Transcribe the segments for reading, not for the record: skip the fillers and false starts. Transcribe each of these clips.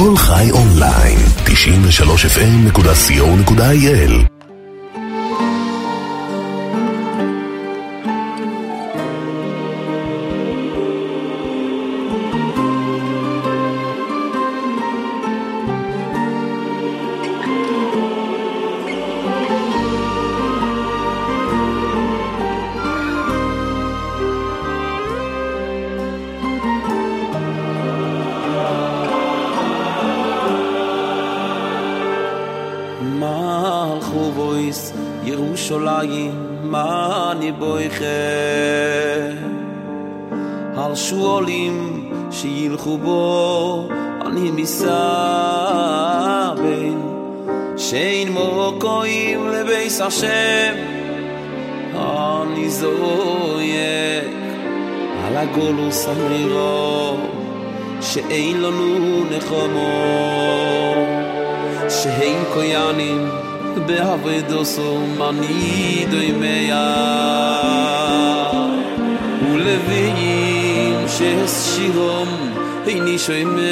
כל חי אונליין, 93fm.co.il. על שואלים שילכו בו אני מסבין שאין מוקויים לבייס השם אני זויק על הגולוס אמירו שאין לנו נחמו שאין קויאנים בעבודוסו מנידו ימיה ולוויים ששירום איני שומע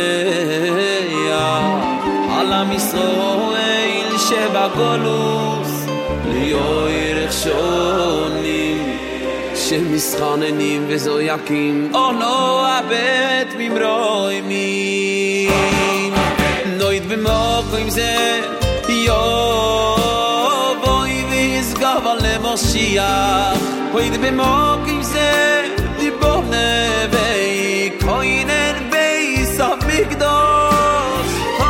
על עם ישראל שבגולוס ליויר שונים שמסחננים וזויקים אונו הבית ממרוימים נויד במוקרים זה יובוי ויסגב על למשיח נויד במוקרים זה דיבונה ויקוינן בייס המקדוש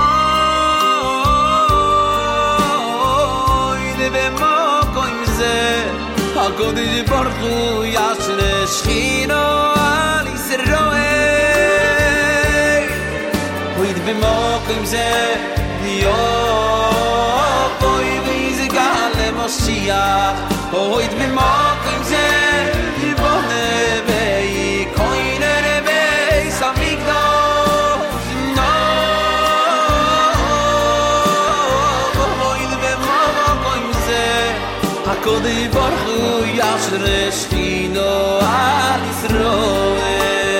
נויד במוקרים זה הקודש ברוך הוא ישנה שכינו על ישראל נויד במוקרים זה יובוי ויסגב למשיח נויד במוקרים זה דיבונה ויקוינן בייס המקדוש נויד במוקרים זה הקודש ברוך הוא ישרה שכינו על ישראל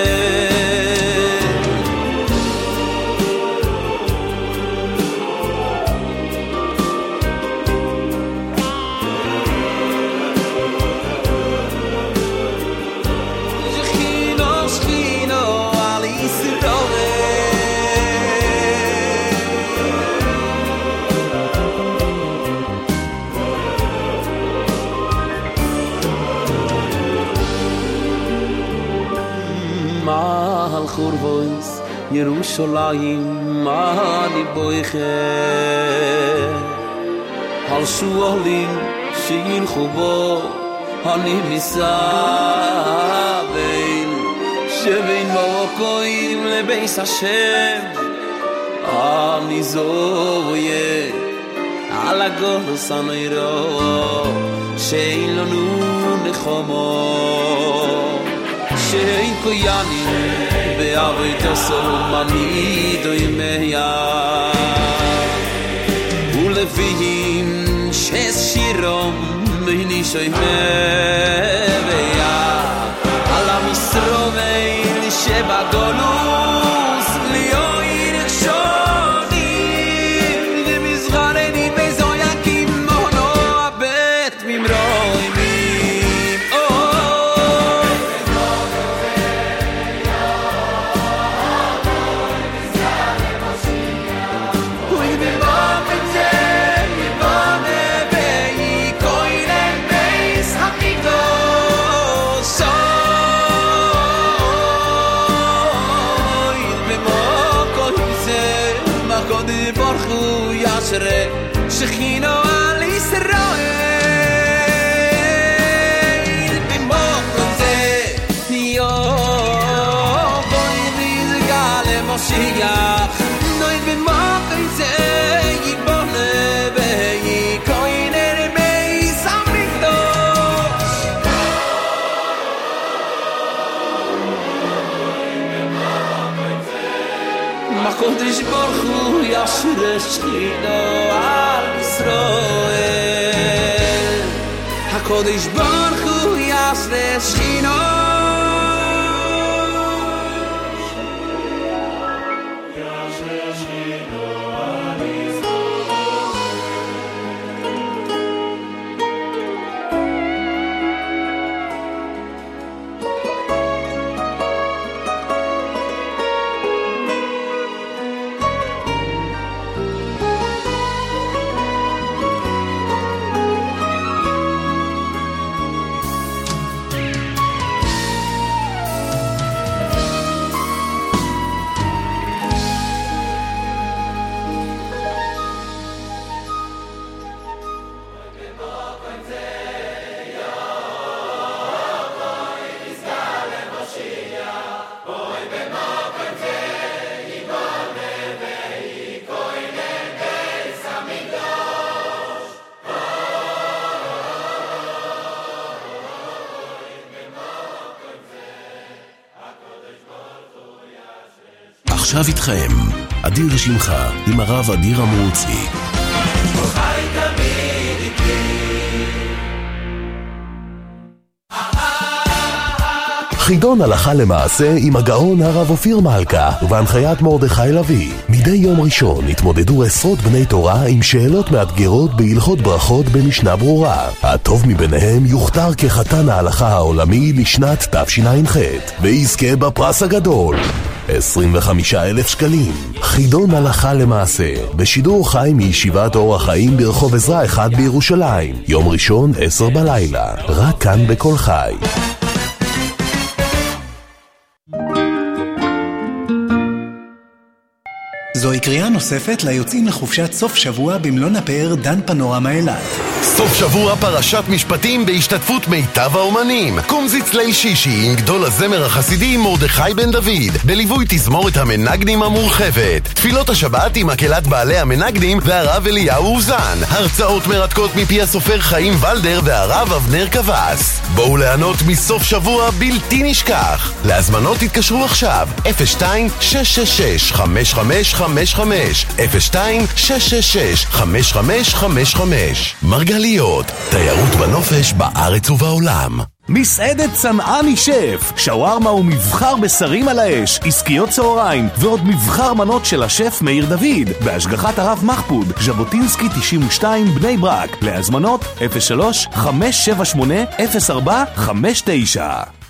חורבויס ירושלים אני בויכה על שואלים שילכו בו אני מסבין שבין מוקויים לבייס השם אני זויה על הגולוס אמירו שאין לנו נחמו שאין קויאנים בעבודוסו מנידו ימיה ולוויים ששירום איני שומע על עם ישראל שבגולוס ליויר שונים ומזרענים וזויקים מונו הבית ממרוימים שכינו על ישראל במוקם זה יובוי ויסגב למשיח נויד במוקם זה יבונה ויקוינן בייס המקדוש הקודש ברוך הוא ישרה שכינו על ישראל הקודש ברוך הוא ישרה שכינו עכשיו איתכם, אדיר שמחה עם הרב אדיר אמרוצי. חי תמיד איתי. חידון הלכה למעשה עם הגאון הרב אופיר מלכה ובהנחיית מרדכי לוי. מדי יום ראשון התמודדו עשרות בני תורה עם שאלות מאתגרות בהלכות ברכות במשנה ברורה. הטוב מביניהם יוכתר כחתן ההלכה העולמי לשנת תשע"ח ויזכה בפרס הגדול 25,000 שקלים. חידון הלכה למעשה בשידור חי מישיבת אור החיים ברחוב עזרא 1 בירושלים, יום ראשון 10 בלילה, רק כאן בכל חי. זוהי קריאה נוספת ליוצאים לחופשת סוף שבוע במלון הפאר דן פנורמה אילת. סוף שבוע פרשת משפטים בהשתתפות מיטב האומנים. קומזיץ ליל שישי עם גדול הזמר החסידי מרדכי בן דוד, בליווי תזמורת המנגנים המורחבת. תפילות השבת עם מקהלת בעלי המנגנים והרב אליהו אוזן. הרצאות מרתקות מפי הסופר חיים ולדר והרב אבנר קבס. בואו ליהנות מסוף שבוע בלתי נשכח. להזמנות תתקשרו עכשיו 02-666-5555 02-666-5555. מרגליות, תיירות בנופש בארץ ובעולם. מסעדת צנעני שף, שווארמה ומבחר בשרים על האש, עסקיות צהריים ועוד מבחר מנות של השף מאיר דוד בהשגחת הרב מחפוד, ז'בוטינסקי 92 בני ברק. להזמנות 03-578-0459.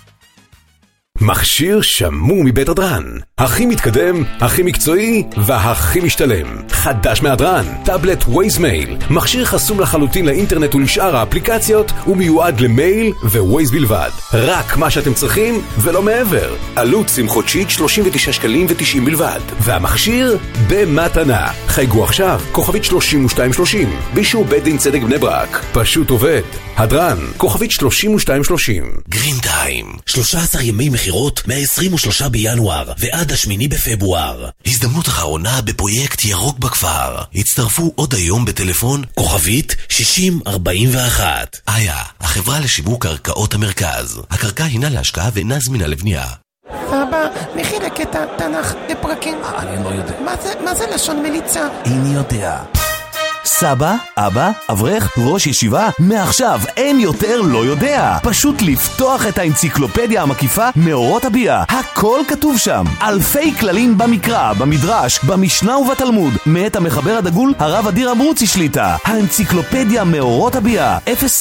מכשיר שמור מבית הדרן, הכי מתקדם, הכי מקצועי והכי משתלם. חדש מהדרן, טאבלט ווייז מייל, מכשיר חסום לחלוטין לאינטרנט ולשאר האפליקציות ומיועד למייל וווייז בלבד. רק מה שאתם צריכים ולא מעבר. עלות sim חודשית 39 שקלים ו90 בלבד, והמכשיר במתנה. חייגו עכשיו, כוכבית 3230 באישור בית דין צדק בני ברק. פשוט עובד. הדרן, כוכבית 3230. גרין טיים, 13 ימי מחירות מה-23 בינואר ועד ה8 בפברואר. הזדמנות אחרונה בפרויקט ירוק בכפר. הצטרפו עוד היום בטלפון כוכבית 6041. איה, החברה לשיווק קרקעות המרכז. הקרקע הינה להשקעה ואינה זמינה לבנייה. אבא, מי חילק את התנ"ך לפרקים? אני לא יודע. מה זה לשון מליצה? איני יודע. סבא, אבא, אברך, ראש ישיבה, מעכשיו אין יותר לא יודע. פשוט לפתוח את האנציקלופדיה המקיפה מאורות הביאה. הכל כתוב שם. אלפי כללים במקרא, במדרש, במשנה ובתלמוד. מאת המחבר הדגול הרב אדיר אמרוצי שליטה. האנציקלופדיה מאורות הביאה.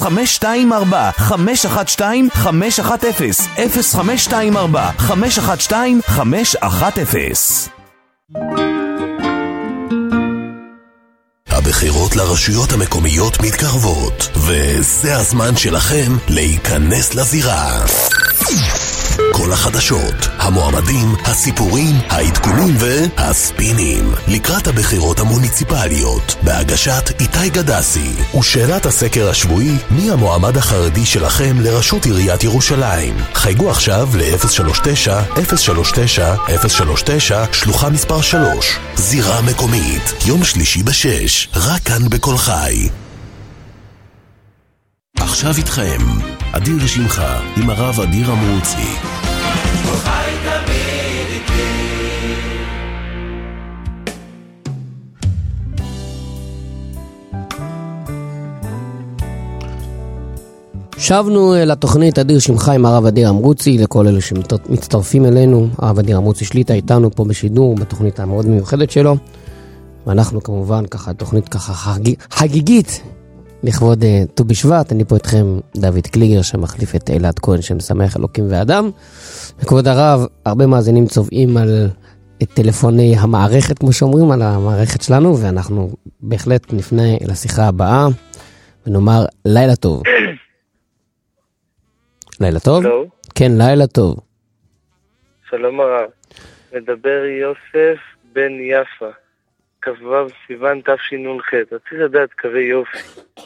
0524-512-510 0524-512-510. הבחירות לרשויות המקומיות מתקרבות, וזה הזמן שלכם להיכנס לזירה. כל החדשות, המועמדים, הסיפורים, העדכונים והספינים לקראת הבחירות המוניציפליות בהגשת איתי גדסי. ושאלת הסקר השבועי, מי המועמד החרדי שלכם לראשות עיריית ירושלים? חייגו עכשיו ל-039-039-039 שלוחה מספר 3. זירה מקומית, יום שלישי ב6, רק כאן בכל חי. עכשיו איתכם, אדיר שמחה עם הרב אדיר אמרוצי. חי תמיד איתי. שבנו לתוכנית אדיר שמך עם הרב אדיר אמרוצי, לכל אלה שמצטרפים אלינו. הרב אדיר אמרוצי שליטה איתנו פה בשידור, בתוכנית המאוד מיוחדת שלו. ואנחנו כמובן ככה, תוכנית ככה חגיגית, לכבוד ט"ו בשבט. אני פה איתכם דוד קליגר שמחליף את אלעד כהן שמשמח אלוקים ואדם. וכבוד הרב, הרבה מאזינים צובעים על את טלפוני המערכת, כמו שאומרים, על המערכת שלנו, ואנחנו בהחלט נפנה לשיחה הבאה ונאמר לילה טוב. לילה טוב? לא. כן, לילה טוב. שלום הרב. מדבר יוסף בן יפה, כ"ו סיוון תשנ"ח. רציתי לדעת קווי יופי.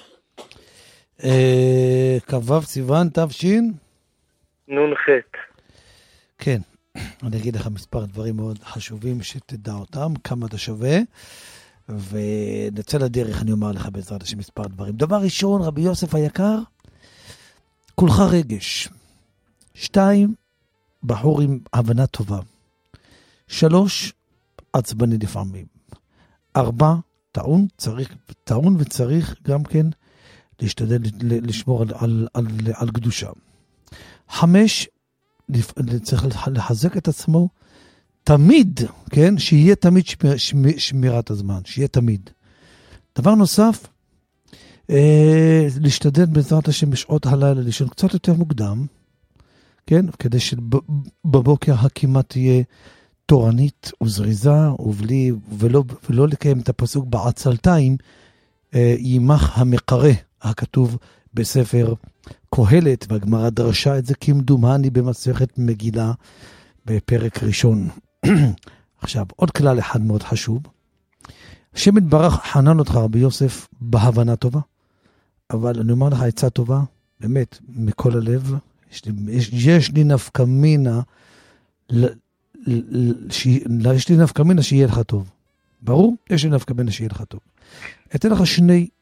כ"ו סיוון נ"ח. כן, אני אגיד לך מספר דברים מאוד חשובים שתדע אותם, כמה אתה שווה, ונצא לדרך, אני אומר לך בעזרת השם מספר דברים. דבר ראשון, רבי יוסף היקר, כולך רגש. 2, בחור עם הבנה טובה. 3, עצבני לפעמים. 4, טעון וצריך גם כן להשתדל לשמור על קדושה. 5, צריך לחזק את עצמו תמיד, כן? שיהיה תמיד שמירת הזמן, שיהיה תמיד. דבר נוסף, להשתדל בעזרת השם בשעות הלילה לישון קצת יותר מוקדם, כן? כדי שבבוקר הקימה תהיה תורנית וזריזה, ולא לקיים את הפסוק בעצלתיים, יימח המקרה, הכתוב בספר קהלת, והגמרא דרשה את זה כמדומני במסכת מגילה בפרק ראשון. עכשיו, עוד כלל אחד מאוד חשוב. השם יתברך חנן אותך רבי יוסף בהבנה טובה, אבל אני אומר לך עצה טובה, באמת, מכל הלב, יש לי נפקא מינה, יש לי נפקא מינה שיהיה לך טוב. ברור? יש לי נפקא מינה שיהיה לך טוב. אתן לך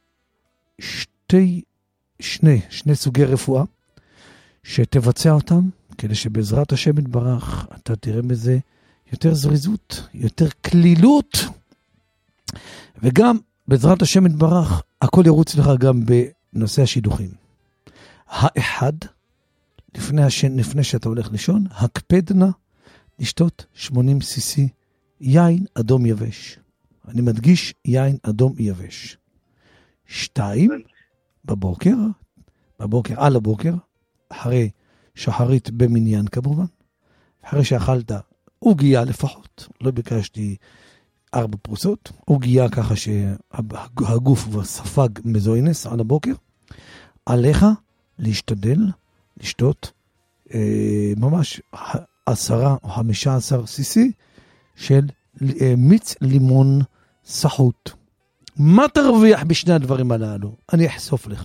שני סוגי רפואה, שתבצע אותם, כדי שבעזרת השם יתברך, אתה תראה בזה יותר זריזות, יותר כלילות, וגם בעזרת השם יתברך, הכל ירוץ לך גם בנושא השידוכים. האחד, לפני שאתה הולך לישון, הקפדנה לשתות 80 cc יין אדום יבש. אני מדגיש יין אדום יבש. 2, בבוקר, על הבוקר, אחרי שחרית במניין כמובן, אחרי שאכלת עוגיה לפחות, לא ביקשתי 4 פרוסות, עוגיה ככה שהגוף ספג מזוינס על הבוקר, עליך להשתדל לשתות ממש 10 או 15 cc של מיץ לימון סחוט. מה תרוויח בשני הדברים הללו? אני אחשוף לך.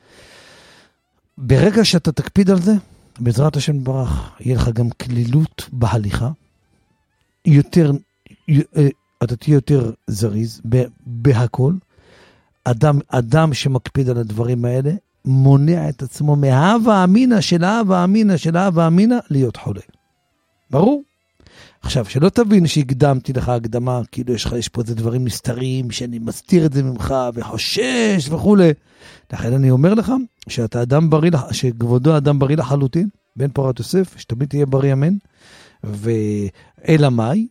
ברגע שאתה תקפיד על זה, בעזרת השם ברח, יהיה לך גם כלילות בהליכה, אתה תהיה יותר זריז בהכל. אדם שמקפיד על הדברים האלה, מונע את עצמו מההווה אמינה להיות חולה. ברור? עכשיו, שלא תבין שהקדמתי לך הקדמה, כאילו יש פה איזה דברים נסתרים, שאני מסתיר את זה ממך וחושש וכו'. לכן אני אומר לך, שאתה אדם בריא, שכבודו אדם בריא לחלוטין, בן פורת יוסף, שתמיד תהיה בריא אמן, ואלא מאי,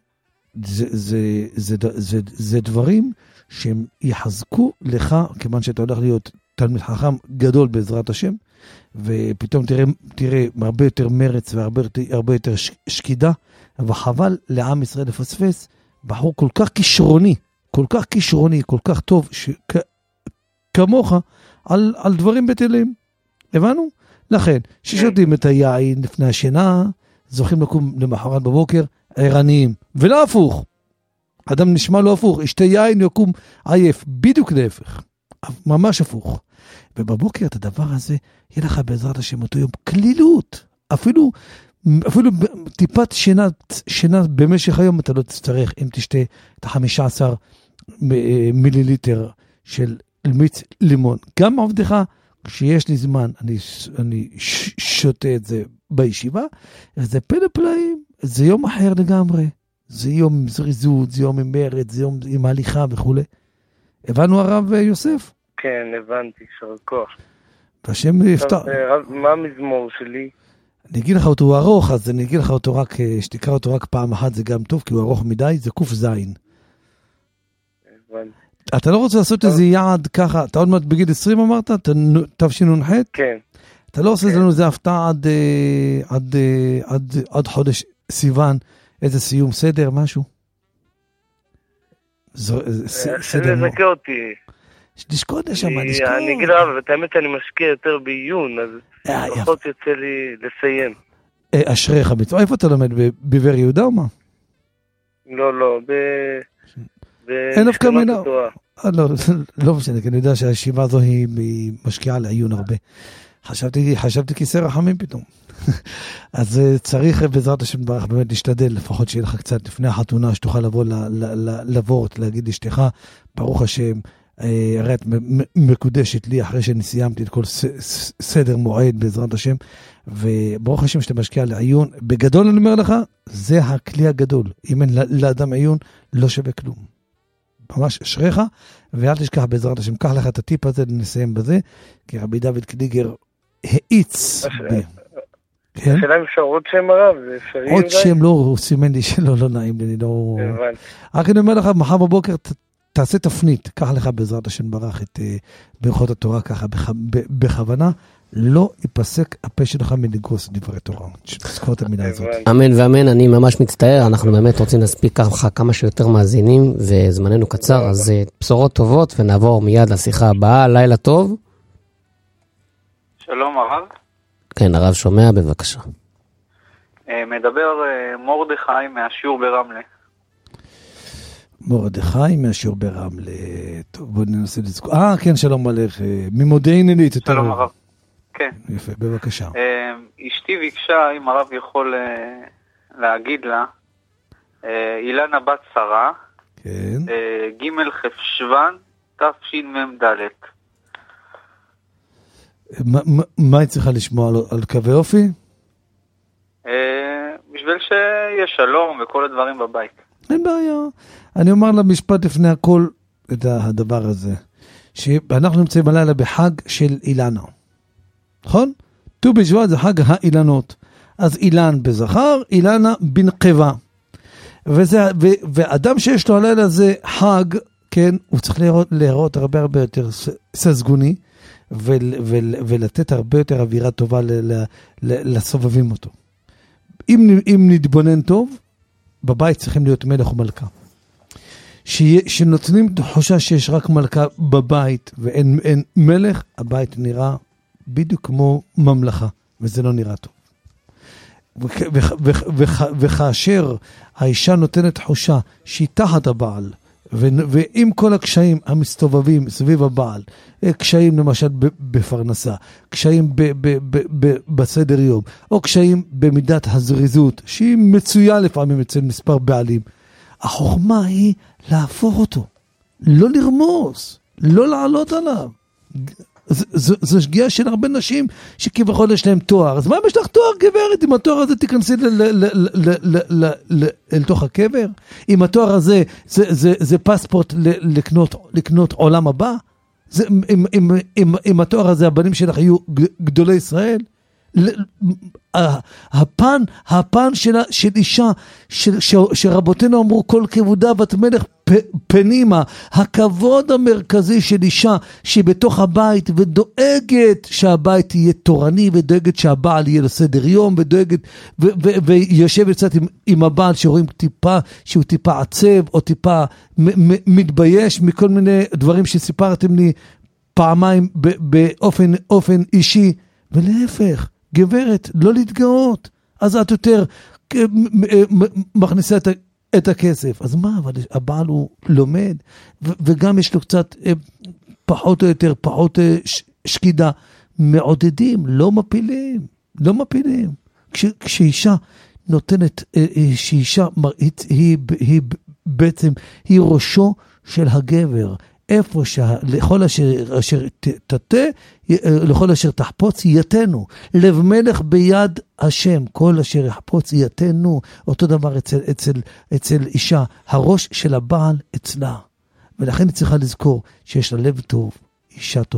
זה דברים שהם יחזקו לך, כיוון שאתה הולך להיות תלמיד חכם גדול בעזרת השם, ופתאום תראה הרבה יותר מרץ והרבה יותר שקידה, וחבל לעם ישראל לפספס בחור כל כך כישרוני, כל כך טוב, כמוך, על דברים בטלים. הבנו? לכן, ששותים את היין לפני השינה, זוכים לקום למחרת בבוקר, ערניים, ולא הפוך. אדם נשמע לא הפוך, ישתה יין יקום עייף, בדיוק להפך. ממש הפוך. ובבוקר את הדבר הזה, יהיה לך בעזרת השם אותו יום כלילות. אפילו טיפת שינה במשך היום אתה לא תצטרך, אם תשתה את 15 מיליליטר של מיץ לימון. גם עובדך, כשיש לי זמן, אני שותה את זה בישיבה, זה פלא פלאים, זה יום אחר לגמרי. זה יום עם זריזות, זה יום עם מרץ, זה יום עם הליכה וכו'. הבנו הרב יוסף? כן, הבנתי, שר כוח. והשם יפתח. מה המזמור שלי? אני אגיד לך אותו ארוך, אז אני אגיד לך אותו רק, שתקרא אותו רק פעם אחת זה גם טוב, כי הוא ארוך מדי, זה קוף זין. אתה לא רוצה לעשות איזה יעד ככה, אתה עוד מעט בגיל 20 אמרת? תשנ"ח? כן. אתה לא עושה לנו איזה הפתעה עד חודש סיוון, איזה סיום סדר, משהו? סדר נזכה אותי. לשקוד לשם, לשקוד. אני אגיד רב, את האמת שאני משקיע יותר בעיון, אז לפחות יוצא לי לסיים. אשריך מצווה, איפה אתה לומד? בבאר יהודה או מה? לא, אין אף כמינה. לא משנה, כי אני יודע שהישיבה הזו היא משקיעה לעיון הרבה. חשבתי כיסא רחמים פתאום. אז צריך בעזרת השם ברך באמת להשתדל, לפחות שיהיה לך קצת לפני החתונה, שתוכל לבוא לבורת, להגיד לאשתך, ברוך השם, הרי את מקודשת לי אחרי שאני סיימתי את כל סדר מועד בעזרת השם, וברוך השם שאתה משקיע לעיון, בגדול אני אומר לך, זה הכלי הגדול. אם אין לאדם עיון, לא שווה כלום. ממש אשריך, ואל תשכח בעזרת השם, קח לך את הטיפ הזה, נסיים בזה, כי רבי דוד קליגר האיץ. השאלה אם אפשר עוד שם הרב, זה אפשרי? עוד שם לא, הוא סימן לי שלא, לא נעים לי, לא... רק אני אומר לך, מחר בבוקר תעשה תפנית, קח לך בעזרת השם ברך את ברכות התורה ככה, בכוונה, לא ייפסק הפה שלך מלגרוס דברי תורה. תזכור את המילה הזאת. אמן ואמן, אני ממש מצטער, אנחנו באמת רוצים להספיק ככה כמה שיותר מאזינים, וזמננו קצר, אז בשורות טובות, ונעבור מיד לשיחה הבאה. לילה טוב. שלום הרב. כן, הרב שומע, בבקשה. מדבר מרדכי מהשיעור ברמלה. מרדכי מהשיעור ברמלה. טוב, בוא ננסה לזכור. כן, שלום עליך. ממודיעין עילית. שלום הרב. כן. יפה, בבקשה. אשתי ביקשה, אם הרב יכול להגיד לה, אילנה בת שרה, כן. ג' חשוון, תשמ"ד. מה היא צריכה לשמוע על קווי אופי? בשביל שיהיה שלום וכל הדברים בבית. אין בעיה. אני אומר לה משפט לפני הכל את הדבר הזה. שאנחנו נמצאים הלילה בחג של אילנה. נכון? ט"ו בשבט זה חג האילנות. אז אילן בזכר, אילנה בנקבה. ואדם שיש לו הלילה זה חג, כן, הוא צריך להיראות הרבה יותר ססגוני, ולתת הרבה יותר אווירה טובה לסובבים אותו. אם נתבונן טוב, בבית צריכים להיות מלך ומלכה. שנותנים תחושה שיש רק מלכה בבית ואין מלך, הבית נראה בדיוק כמו ממלכה, וזה לא נראה טוב. וכאשר האישה נותנת תחושה שהיא תחת הבעל, ועם כל הקשיים המסתובבים סביב הבעל, קשיים למשל בפרנסה, קשיים בסדר יום, או קשיים במידת הזריזות, שהיא מצויה לפעמים אצל מספר בעלים, החוכמה היא להפוך אותו, לא לרמוס, לא לעלות עליו. זו שגיאה של הרבה נשים שכביכול יש להם תואר. אז מה יש לך תואר גברת? אם התואר הזה תיכנסי אל תוך הקבר? אם התואר הזה זה פספורט לקנות עולם הבא? אם התואר הזה הבנים שלך יהיו גדולי ישראל? הפן של אישה שרבותינו אמרו כל כבודה בת מלך פנימה, הכבוד המרכזי של אישה שבתוך הבית ודואגת שהבית יהיה תורני, ודואגת שהבעל יהיה לסדר יום, ודואגת ויושבת קצת עם הבעל שרואים טיפה שהוא טיפה עצב או טיפה מתבייש מכל מיני דברים שסיפרתם לי פעמיים באופן אישי, ולהפך גברת, לא להתגאות, אז את יותר מכניסה את הכסף. אז מה, אבל הבעל הוא לומד, וגם יש לו קצת פחות או יותר, פחות שקידה, מעודדים, לא מפילים, לא מפילים. כשאישה נותנת, שאישה היא בעצם, היא ראשו של הגבר, איפה לכל אשר תתה, לכל אשר תחפוץ יתנו, לב מלך ביד השם, כל אשר יחפוץ יתנו, אותו דבר אצל אישה, הראש של הבעל אצלה, ולכן היא צריכה לזכור שיש לה לב טוב, אישה טובה,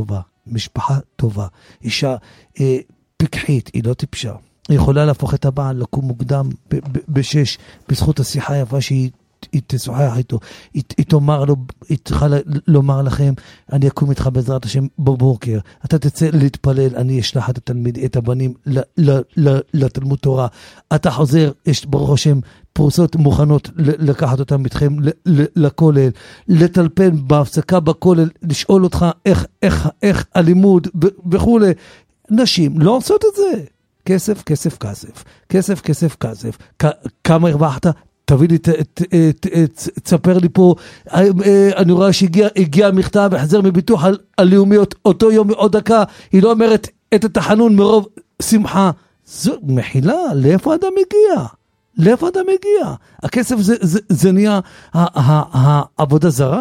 משפחה טובה, אישה פיקחית, היא לא טיפשה. היא יכולה להפוך את הבעל, לקום מוקדם ב-6, בזכות השיחה היפה שהיא תשוחח איתו. היא תאמר לו, היא צריכה לומר לכם, אני אקום איתך בעזרת השם בבוקר, אתה תצא להתפלל, אני אשלח את הבנים לתלמוד תורה, אתה חוזר, יש ברוך השם פרוסות מוכנות לקחת אותם איתכם לכולל, לטלפן בהפסקה בכולל, לשאול אותך איך הלימוד וכו'. נשים לא עושות את זה. כסף, כסף, כסף. כסף, כסף, כסף. כמה הרווחת? תביא לי, תספר לי פה, אני רואה שהגיע מכתב החזר מביטוח הלאומיות, אותו יום עוד דקה, היא לא אומרת את התחנון מרוב שמחה. זו מחילה, לאיפה אדם מגיע? לאיפה אדם מגיע? הכסף זה נהיה העבודה זרה?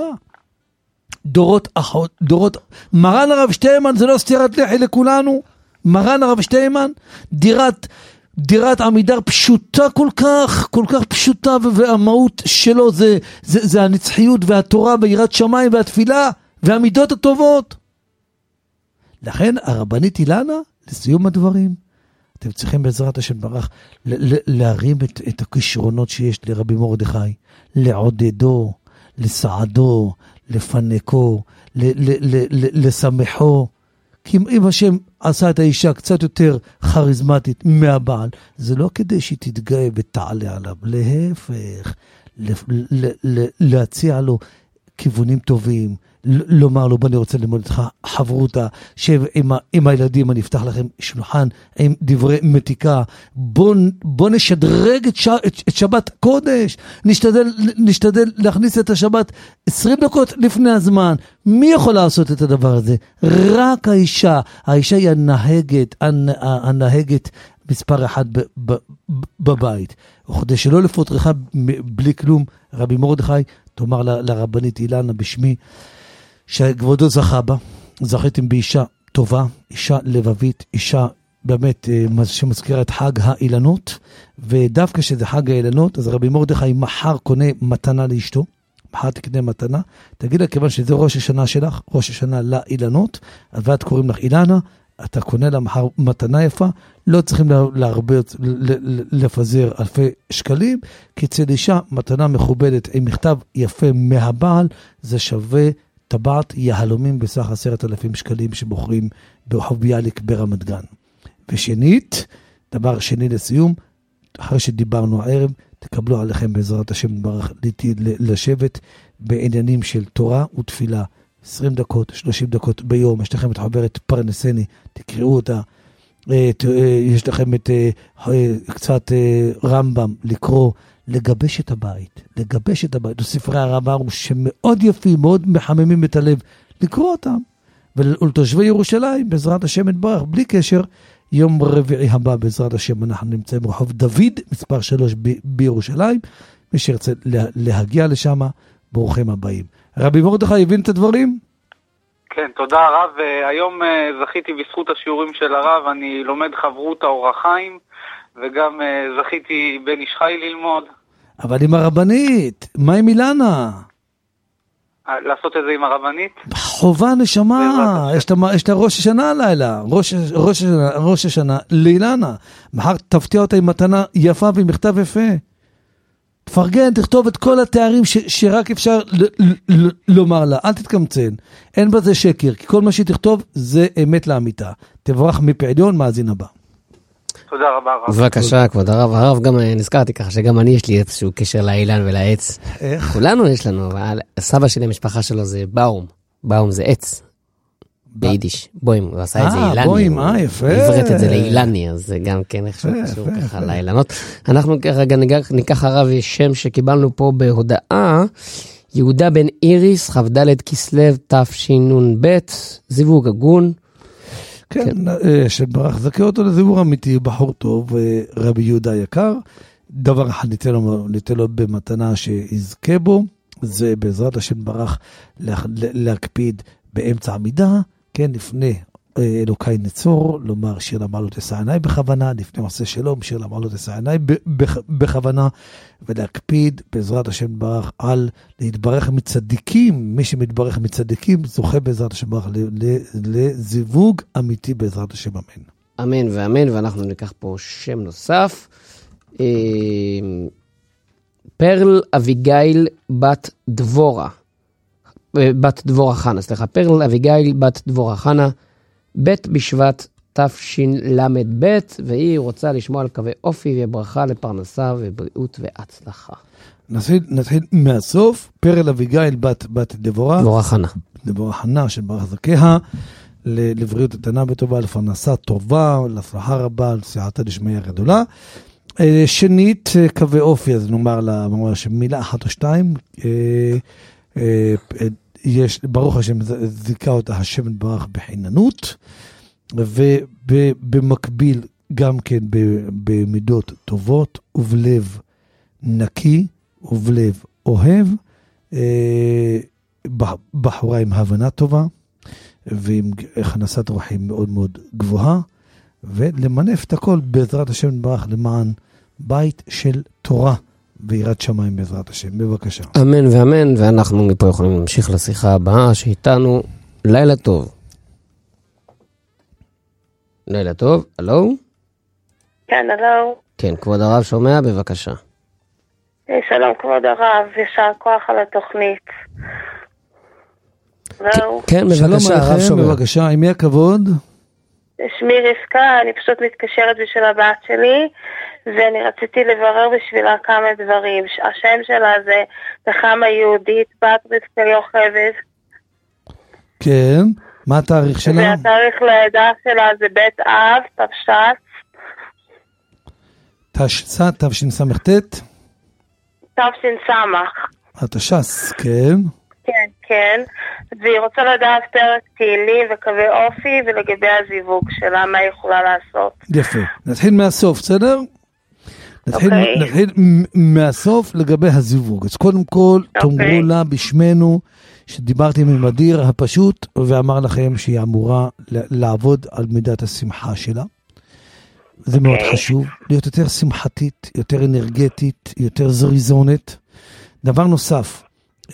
דורות, מרן הרב שטיימן זה לא סתירת לחי לכולנו? מרן הרב שטיימן, דירת עמידר פשוטה כל כך פשוטה, והמהות שלו זה הנצחיות והתורה ויראת שמיים והתפילה והמידות הטובות. לכן הרבנית אילנה, לסיום הדברים, אתם צריכים בעזרת השם ברך להרים את הכישרונות שיש לרבי מרדכי, לעודדו, לסעדו, לפנקו, לשמחו. כי אם השם עשה את האישה קצת יותר כריזמטית מהבעל, זה לא כדי שהיא תתגאה ותעלה עליו, להפך, להציע לו כיוונים טובים, לומר לו, אני רוצה ללמוד איתך חברותה, שב עם הילדים, אני אפתח לכם שולחן עם דברי מתיקה, בוא נשדרג את שבת קודש, נשתדל להכניס את השבת 20 דקות לפני הזמן. מי יכול לעשות את הדבר הזה? רק האישה. האישה היא הנהגת מספר אחד בבית. וכדי שלא לפותרך בלי כלום, רבי מרדכי, תאמר לרבנית אילנה בשמי, שכבודו זכה בה, זכיתם באישה טובה, אישה לבבית, אישה באמת שמזכירה את חג האילנות, ודווקא שזה חג האילנות, אז רבי מרדכי מחר קונה מתנה לאשתו, מחר תקנה מתנה, תגיד לה, כיוון שזה ראש השנה שלך, ראש השנה לאילנות, ואת קוראים לך אילנה, אתה קונה לה מחר מתנה יפה, לא צריכים לפזר אלפי שקלים, כי אצל אישה מתנה מכובדת עם מכתב יפה מהבעל, זה שווה טבעת יהלומים בסך 10,000 שקלים שבוחרים ברחוב ביאליק ברמת גן. ושנית, דבר שני לסיום, אחרי שדיברנו הערב, תקבלו עליכם בעזרת השם ברך לשבת בעניינים של תורה ותפילה, 20 דקות, 30 דקות ביום. יש לכם את חוברת פרנסני, תקראו אותה, יש לכם את קצת רמב"ם לקרוא, לגבש את הבית, ספרי הרב ארוש שמאוד יפים, מאוד מחממים את הלב, לקרוא אותם, ולתושבי ירושלים, בעזרת השם יתברך, בלי קשר, יום רביעי הבא, בעזרת השם, אנחנו נמצאים ברחוב דוד, מספר 3 בירושלים, מי שירצה להגיע לשם, ברוכים הבאים. רבי מרדכי הבין את הדברים? כן, תודה הרב. היום זכיתי בזכות השיעורים של הרב, אני לומד חברות האור החיים, וגם זכיתי בן איש חי ללמוד. אבל עם הרבנית, מה עם אילנה? לעשות את זה עם הרבנית? חובה נשמה, יש לה ראש השנה הלילה, ראש השנה לאילנה. מחר תפתיע אותה עם מתנה יפה ועם מכתב יפה. תפרגן, תכתוב את כל התארים שרק אפשר לומר לה, אל תתקמצן, אין בזה שקר, כי כל מה שתכתוב זה אמת לאמיתה. תברך מפעליון, מאזין הבא. תודה רבה הרב. בבקשה, כבוד הרב. הרב, גם נזכרתי ככה שגם אני יש לי איזשהו קשר לאילן ולעץ. איך? כולנו יש לנו, הסבא שלי, המשפחה שלו זה באום. באום זה עץ. ביידיש. בוים, הוא עשה את זה אילני. בוים, יפה. עברת את זה לאילני, אז זה גם כן איכשהו קשור ככה לאילנות. אנחנו כרגע ניקח הרב שם שקיבלנו פה בהודעה, יהודה בן איריס, כ"ד כסלו תשנ"ב, זיווג הגון. כן, שברך זכה אותו לזיווג אמיתי, בחור טוב, רבי יהודה יקר. דבר אחד ניתן לו במתנה שיזכה בו, זה בעזרת השם ברך להקפיד באמצע עמידה, כן, לפני אלוקי נצור, לומר שיר למעלות אשא עיני בכוונה, לפני מעשה שלום, שיר למעלות אשא עיני בכוונה, ולהקפיד בעזרת השם ברך על להתברך מצדיקים, מי שמתברך מצדיקים זוכה בעזרת השם ברך לזיווג אמיתי בעזרת השם, אמן. אמן ואמן, ואנחנו ניקח פה שם נוסף, פרל אביגיל בת דבורה חנה, סליחה, פרל אביגיל בת דבורה חנה, בית בשבט תשל"ב, והיא רוצה לשמוע על קווי אופי וברכה לפרנסה ובריאות והצלחה. נתחיל מהסוף. פרל אביגיל בת דבורה חנה שברך זכיה, לבריאות איתנה בטובה, לפרנסה טובה, להצלחה רבה, לסייעתא דשמיא גדולה. שנית, קווי אופי, אז נאמר לה, שמילה אחת או שתיים, יש, ברוך השם, זיקה אותה השם יתברך בחיננות, ובמקביל גם כן במידות טובות, ובלב נקי, ובלב אוהב, בחורה עם הבנה טובה, ועם הכנסת רוחים מאוד מאוד גבוהה, ולמנף את הכל בעזרת השם יתברך למען בית של תורה ויראת שמיים בעזרת השם. בבקשה. אמן ואמן, ואנחנו מפה יכולים להמשיך לשיחה הבאה שאיתנו. לילה טוב. לילה טוב, הלו? כן, הלו. כן, כבוד הרב שומע, בבקשה. שלום כבוד הרב, יישר כוח על התוכנית. כן, בבקשה, הרב שומע. בבקשה, עם מי הכבוד? שמי רבקה, אני פשוט מתקשרת בשביל הבת שלי, ואני רציתי לברר בשבילה כמה דברים. השם שלה זה נחמה יהודית, בת רבקה יוכבד. כן, מה התאריך שלה? והתאריך לידה שלה זה בית אב, תשס"ט, תשס"ט? תש"ס, כן. כן, כן. והיא רוצה לדעת פרק תהילים וקווי אופי, ולגבי הזיווג שלה, מה היא יכולה לעשות. יפה. נתחיל מהסוף, בסדר? נתחיל מהסוף לגבי הזיווג. אז קודם כל, תאמרו לה בשמנו, שדיברתי עם אדיר הפשוט, ואמר לכם שהיא אמורה לעבוד על מידת השמחה שלה. זה מאוד חשוב, להיות יותר שמחתית, יותר אנרגטית, יותר זריזונת. דבר נוסף,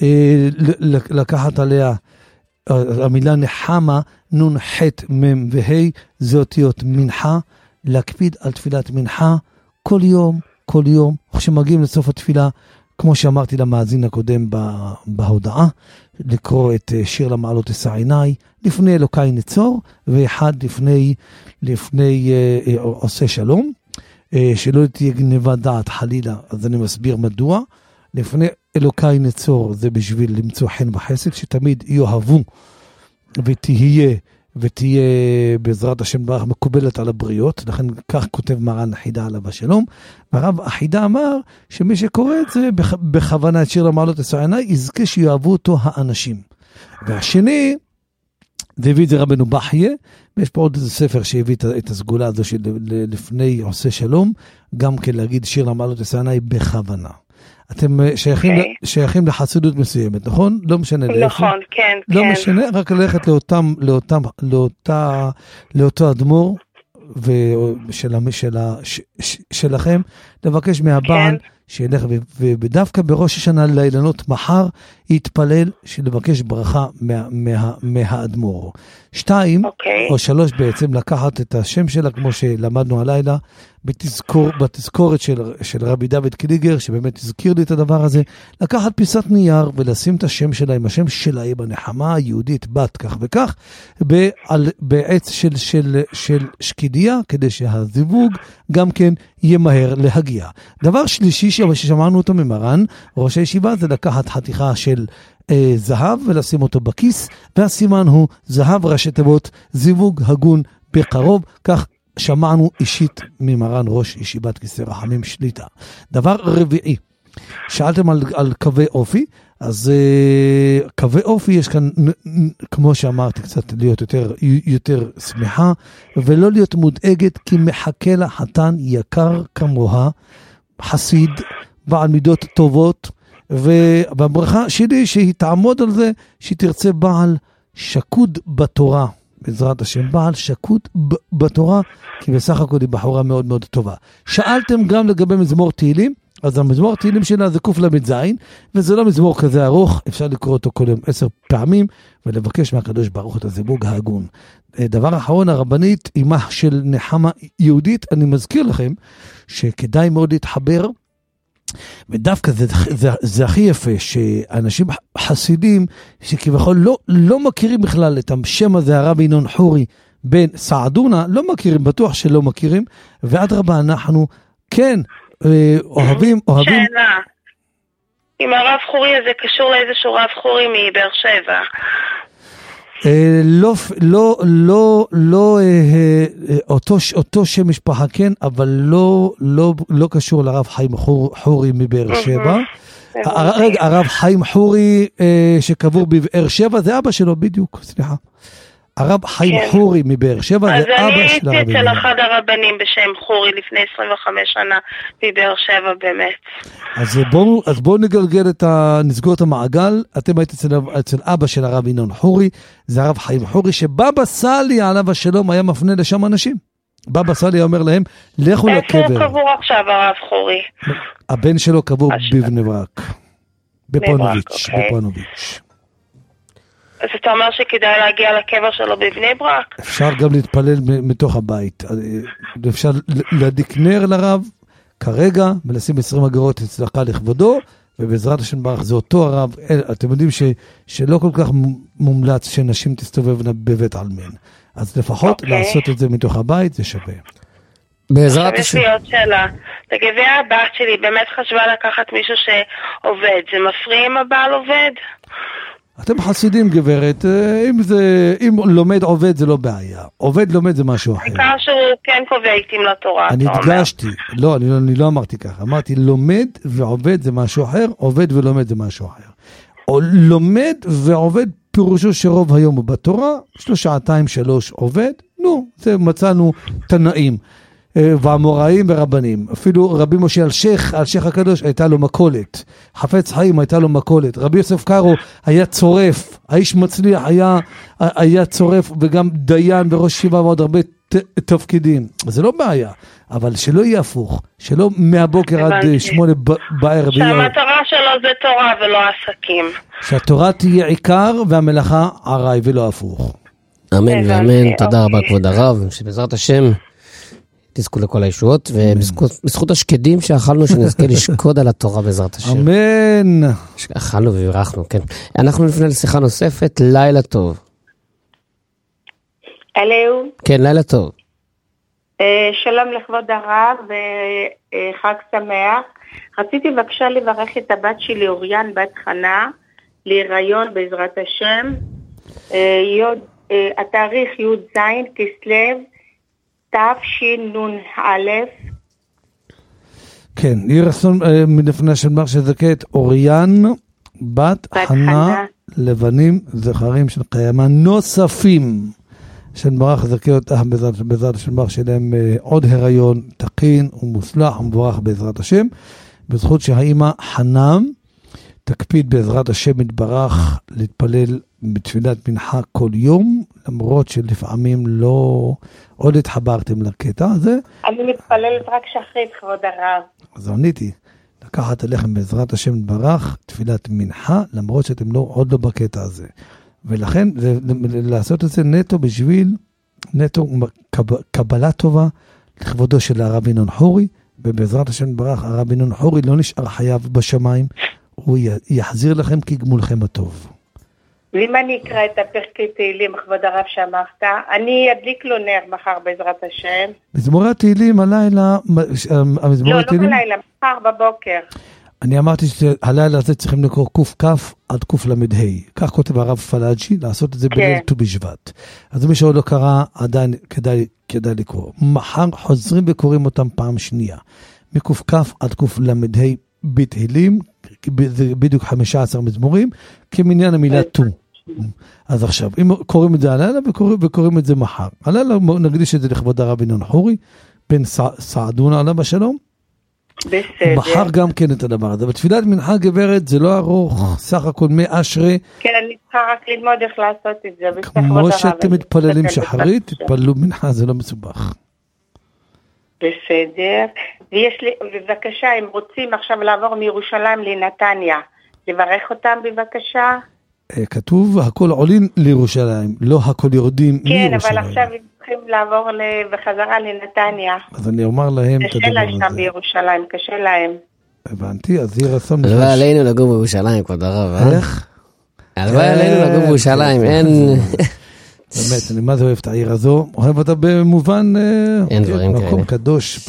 לקחת עליה המילה נחמה, נון חט מם והי, זה אותיות מנחה, להקפיד על תפילת מנחה כל יום, כשמגיעים לסוף התפילה, כמו שאמרתי למאזין הקודם בהודעה, לקרוא את שיר למעלות אשא עיני, לפני אלוקי נצור, ואחד לפני עושה שלום, שלא תהיה גניבת דעת חלילה, אז אני מסביר מדוע. לפני אלוקי נצור זה בשביל למצוא חן וחסד, שתמיד יאהבו ותהיה בעזרת השם ברך מקובלת על הבריות, לכן כך כותב מרן החידה עליו השלום. והרב החידה אמר שמי שקורא את זה בכוונה את שיר למעלות אשא עיני, יזכה שיאהבו אותו האנשים. והשני, והביא את זה רבנו בחיה, ויש פה עוד איזה ספר שהביא את הסגולה הזו לפני עושה שלום, גם כן להגיד שיר למעלות אשא עיני בכוונה. אתם שייכים לחסידות מסוימת, נכון? לא משנה. נכון, כן. לא משנה, רק ללכת לאותו אדמו"ר שלכם, לבקש מהבעל שילך, ודווקא בראש השנה לאילנות מחר, יתפלל שלבקש ברכה מהאדמו"ר. 2 או 3 בעצם, לקחת את השם שלה, כמו שלמדנו הלילה, בתזכורת של רבי דוד קליגר, שבאמת הזכיר לי את הדבר הזה, לקחת פיסת נייר ולשים את השם שלה עם השם שלה, עם הנחמה היהודית בת כך וכך, בעץ של שקידיה, כדי שהזיווג גם כן יהיה מהר להגיע. דבר שלישי ששמענו אותו ממרן, ראש הישיבה, זה לקחת חתיכה של זהב ולשים אותו בכיס, והסימן הוא זהב ראשי תיבות, זיווג הגון בקרוב, כך שמענו אישית ממרן ראש ישיבת כיסא רחמים שליטה. דבר רביעי, שאלתם על קווי אופי, אז קווי אופי יש כאן, כמו שאמרתי, קצת להיות יותר שמחה, ולא להיות מודאגת, כי מחכה לה חתן יקר כמוה, חסיד, בעל מידות טובות, והברכה שלי שהיא תעמוד על זה, שהיא תרצה בעל שקוד בתורה, בעזרת השם, בעל שקוט בתורה, כי בסך הכל היא בחורה מאוד מאוד טובה. שאלתם גם לגבי מזמור תהילים, אז המזמור תהילים שלה זה קל"ז, וזה לא מזמור כזה ארוך, אפשר לקרוא אותו כל יום 10 פעמים, ולבקש מהקדוש ברוך את הזיווג ההגון. דבר אחרון, הרבנית, אימה של נחמה יהודית, אני מזכיר לכם, שכדאי מאוד להתחבר, ודווקא זה הכי יפה, שאנשים חסידים, שכביכול לא מכירים בכלל את השם הזה, הרב ינון חורי, בן סעדונה, לא מכירים, בטוח שלא מכירים, ועד רבה אנחנו, כן, אוהבים. שאלה, אם הרב חורי הזה קשור לאיזשהו רב חורי מבאר שבע? לא, אותו שם משפחה כן, אבל לא קשור לרב חיים חורי מבאר שבע. רגע, הרב חיים חורי שקבור בבאר שבע, זה אבא שלו בדיוק, סליחה. הרב חיים חורי מבאר שבע, זה אבא של הרב. אז אני הייתי אצל אחד הרבנים בשם חורי לפני 25 שנה מבאר שבע באמת. אז בואו נסגור את המעגל. אתם הייתם אצל אבא של הרב ינון חורי, זה הרב חיים חורי, שבבא סאלי עליו השלום היה מפנה לשם אנשים. בבא סאלי אומר להם, לכו לקבר. איפה הוא קבור עכשיו הרב חורי? הבן שלו קבור בבני ברק. בפונוביץ'. אז אתה אומר שכדאי להגיע לקבר שלו בבני ברק? אפשר גם להתפלל מתוך הבית. אפשר להדליק נר לרב כרגע, ולשים 20 אגורות צדקה לכבודו, ובעזרת השם ברך זה אותו הרב. אתם יודעים שלא כל כך מומלץ שנשים תסתובבנה בבית עלמין. אז לפחות לעשות את זה מתוך הבית, זה שווה. בעזרת השם. יש לי עוד שאלה. לגבי הבת שלי, באמת חשבה לקחת מישהו שעובד. זה מפריע אם הבעל עובד? אתם חסידים גברת, אם לומד עובד זה לא בעיה. עובד לומד זה משהו אחר. העיקר שהוא כן קובע איתים לתורה. אני הדגשתי, לא, אני לא אמרתי ככה. אמרתי לומד ועובד זה משהו אחר, עובד ולומד זה משהו אחר. או לומד ועובד פירושו שרוב היום הוא בתורה, 3 שעתיים 3 עובד, נו, זה מצאנו תנאים. והמוראים ורבנים, אפילו רבי משה אלשיך הקדוש הייתה לו מקולת, חפץ חיים הייתה לו מקולת, רבי יוסף קארו היה צורף, האיש מצליח היה צורף, וגם דיין וראש ישיבה ועוד הרבה תפקידים. זה לא בעיה, אבל שלא יהיה הפוך, שלא מהבוקר עד 8 בערב. שהמטרה שלו זה תורה ולא עסקים. שהתורה תהיה עיקר והמלאכה ערי ולא הפוך. אמן ואמן, תודה רבה כבוד הרב, שבעזרת השם תזכו לכל הישועות, ובזכות השקדים שאכלנו שנזכה לשקוד על התורה בעזרת השם. אמן. אכלנו וברכנו, כן. אנחנו נפנה לשיחה נוספת, לילה טוב. אלו. כן, לילה טוב. שלום לכבוד הרב וחג שמח. רציתי בבקשה לברך את הבת שלי אוריאן בת חנה, להיריון בעזרת השם. התאריך י"ז כסלו, תשנ"א. כן, יהי רצון מלפני שמר שזכה את אוריאן בת חנה לבנים זכרים של קיימה נוספים, שנברך זכה אותה בעזרת שמר שלהם עוד הריון תקין ומוצלח ומבורך בעזרת השם, בזכות שהאימא חנם תקפיד בעזרת השם יתברך להתפלל בתפילת מנחה כל יום, למרות שלפעמים לא עוד התחברתם לקטע הזה. אני מתפללת רק שחרית כבוד הרב. אז עניתי, לקחת עליכם בעזרת השם יתברך תפילת מנחה, למרות שאתם עוד לא בקטע הזה. ולכן לעשות את זה נטו קבלה טובה לכבודו של הרב ינון חורי, ובעזרת השם יתברך הרב ינון חורי לא נשאר חייב בשמיים, הוא יחזיר לכם כגמולכם הטוב. ואם אני אקרא את הפרקי תהילים, כבוד הרב שאמרת, אני אדליק לו נר מחר בעזרת השם. מזמורי התהילים הלילה, לא בלילה, מחר בבוקר. אני אמרתי שהלילה הזה צריכים לקרוא קוף עד קוף למדה. כך כותב הרב פלאג'י, לעשות את זה בליל ט"ו בשבט. אז מי שעוד לא קרא, עדיין כדאי לקרוא. מחר חוזרים וקוראים אותם פעם שנייה. מקוף עד קוף למדה בתהילים, בדיוק 15 מזמורים, כמניין המילה ט"ו. אז עכשיו, אם קוראים את זה הלילה וקוראים את זה מחר. הלילה נקדיש את זה לכבוד הרב ינון חורי, בן סעדונה עליו השלום, בסדר. מחר גם כן את הדבר הזה. בתפילת מנחה גברת זה לא ארוך, סך הכל מאשרי. כן, אני צריכה רק ללמוד איך לעשות את זה. כמו שאתם מתפללים שחרית, תתפללו מנחה, זה לא מסובך. בסדר. ויש לי, בבקשה, הם רוצים עכשיו לעבור מירושלים לנתניה. לברך אותם בבקשה. כתוב, הכל עולים לירושלים, לא הכל יורדים מירושלים. כן, אבל עכשיו הם צריכים לעבור בחזרה לנתניה. אז אני אומר להם את הדבר הזה. קשה להם שם בירושלים, קשה להם. הבנתי, אז יהיה רצון. הלוואי עלינו לגור בירושלים, כבוד הרב. איך? הלוואי עלינו לגור בירושלים, אין... באמת, אני מה זה אוהב את העיר הזו, אוהב אותה במובן... אין דברים כאלה. מקום קדוש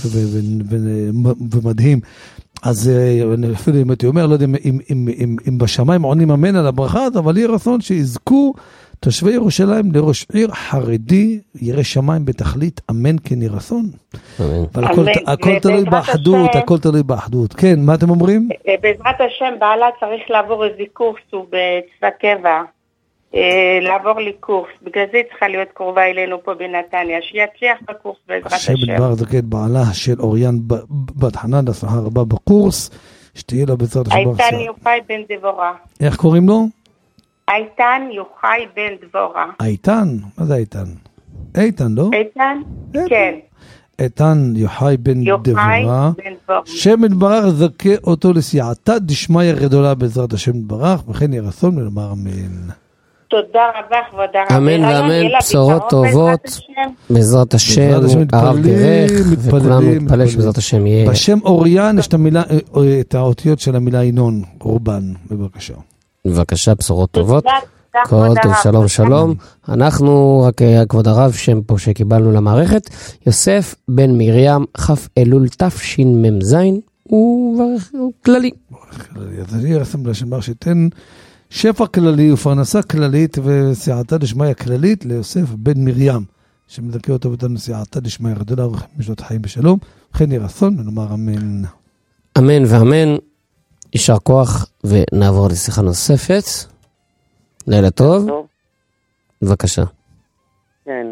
ומדהים. אז אפילו אם הייתי אומר, לא יודע אם בשמיים עונים אמן על הברכה, אבל יהיה רצון שיזכו תושבי ירושלים לראש עיר חרדי, ירא שמיים בתכלית, אמן כן יהיה רצון. אבל הכל תלוי באחדות, הכל תלוי באחדות. כן, מה אתם אומרים? בעזרת השם, בעלה צריך לעבור איזה קורס, הוא בצבא קבע, לעבור לי קורס, בגלל זה צריכה להיות קרובה אלינו פה בנתניה, שיצליח בקורס בעזרת השם. השם דבר זכת בעלה של אוריאן בת חנן, הצלחה רבה בקורס, שתהיה לה בעזרת השם. איתן יוחאי בן דבורה. איך קוראים לו? איתן יוחאי בן דבורה. איתן? מה זה איתן? איתן, לא? איתן? כן. איתן יוחאי בן דבורה. שם יתברך זכה אותו לסייעתא דשמיא גדולה בעזרת השם יתברך, וכן יהיה רצון ונאמר אמן. תודה רבה, כבוד הרב. אמן ואמן, בשורות טובות, בעזרת השם, הרב בירך, וכולם מתפלל שבעזרת השם יהיה. בשם אוריאן יש את האותיות של המילה ינון, רובן, בבקשה. בבקשה, בשורות טובות. כל טוב, שלום שלום. אנחנו, רק כבוד הרב, שם פה שקיבלנו למערכת, יוסף בן מרים, כף אלול תשמ"ז, הוא כללי. אז אני רסם לשמר שתן שפע כללי ופרנסה כללית וסייעתא דשמיא כללית ליוסף בן מרים, שמזכה אותו בתנו סייעתא דשמיא גדולה ומשנות חיים בשלום, וכן יהיה רצון ונאמר אמן. אמן ואמן, יישר כוח, ונעבור לשיחה נוספת. לילה טוב. בבקשה. כן,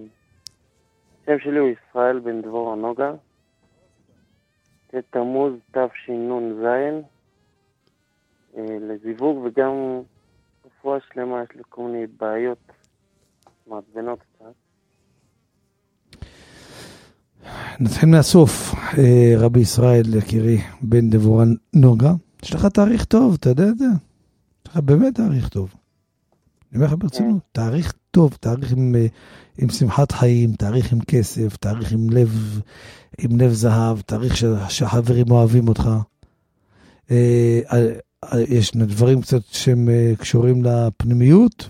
שם שלי הוא ישראל בן דבורה נוגה, תמוז תשנ"ז, לזיווג וגם רפואה שלמה, יש לי כל מיני בעיות מעצבנות קצת. נתחיל מהסוף, רבי ישראל יקירי בן דבורה נוגה, יש לך תאריך טוב, אתה יודע את זה? יש לך באמת תאריך טוב. אני אומר לך ברצינות, תאריך טוב, תאריך עם שמחת חיים, תאריך עם כסף, תאריך עם לב זהב, תאריך שהחברים אוהבים אותך. יש דברים קצת שהם קשורים לפנימיות.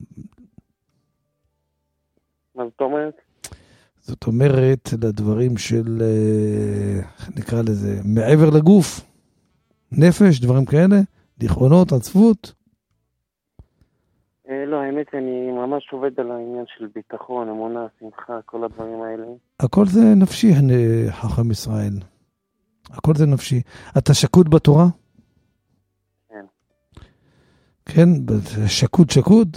מה זאת אומרת? זאת אומרת, לדברים של, נקרא לזה, מעבר לגוף, נפש, דברים כאלה, דיכאונות, עצבות. לא, האמת אני ממש עובד על העניין של ביטחון, אמונה, שמחה, כל הדברים האלה. הכל זה נפשי, חכם ישראל. הכל זה נפשי. אתה שקוד בתורה? כן. כן, שקוד?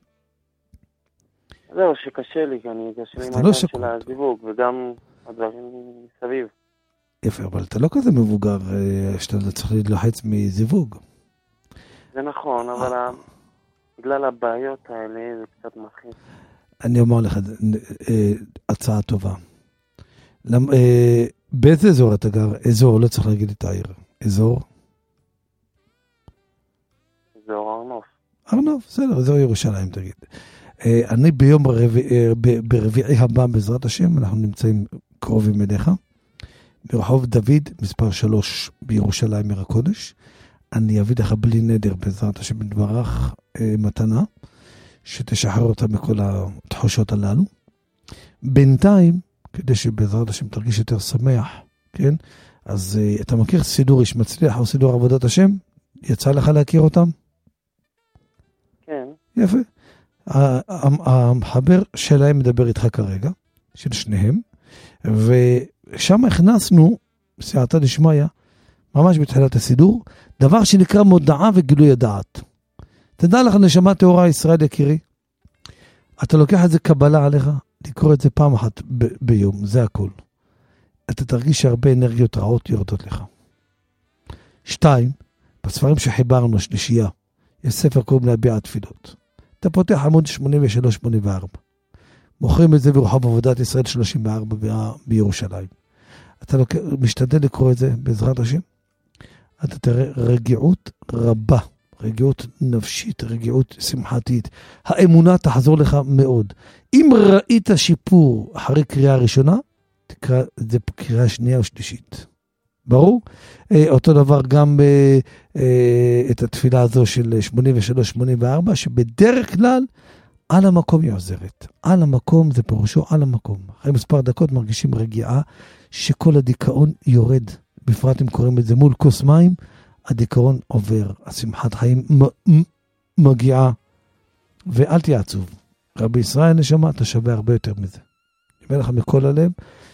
זהו, שקשה לי, אני קשה לי מהעניין של הזיווג, וגם הדברים מסביב. יפה, אבל אתה לא כזה מבוגר שאתה צריך להתלחץ מזיווג. זה נכון, אבל בגלל הבעיות האלה זה קצת מכניס. אני אומר לך, הצעה טובה. באיזה אזור אתה גר? אזור, לא צריך להגיד את העיר. אזור? אזור ארנוף. ארנוף, בסדר, אזור ירושלים תגיד. אני ביום ברביעי הבא בעזרת השם, אנחנו נמצאים קרובים אליך, ברחוב דוד, מספר 3 בירושלים עיר הקודש. אני אביא לך בלי נדר בעזרת השם יתברך מתנה, שתשחרר אותה מכל התחושות הללו. בינתיים, כדי שבעזרת השם תרגיש יותר שמח, כן? אז אתה מכיר סידור איש מצליח או סידור עבודת השם? יצא לך להכיר אותם? כן. יפה. המחבר שלהם מדבר איתך כרגע, של שניהם, ושם הכנסנו, סייעתא דשמיא, ממש בתחילת הסידור, דבר שנקרא מודעה וגילוי הדעת. תדע לך, נשמה טהורה ישראל יקירי, אתה לוקח את זה קבלה עליך, לקרוא את זה פעם אחת ביום, זה הכל. אתה תרגיש שהרבה אנרגיות רעות יורדות לך. 2, בספרים שחיברנו, השלישייה, יש ספר קוראים להביע תפילות. אתה פותח עמוד 83-84. מוכרים את זה ברחוב עבודת ישראל 34 בירושלים. אתה משתדל לקרוא את זה בעזרת השם. אתה תראה רגיעות רבה, רגיעות נפשית, רגיעות שמחתית. האמונה תחזור לך מאוד. אם ראית שיפור אחרי קריאה ראשונה, תקרא את זה קריאה שנייה או שלישית. ברור? אותו דבר גם את התפילה הזו של 83-84, שבדרך כלל על המקום היא עוזרת. על המקום זה פירושו על המקום. אחרי מספר דקות מרגישים רגיעה שכל הדיכאון יורד. בפרט אם קוראים את זה מול כוס מים, הדיכאון עובר. השמחת חיים מגיעה. ואל תהיה עצוב. רבי ישראל נשמה, אתה שווה הרבה יותר מזה. אני אומר לך מכל הלב,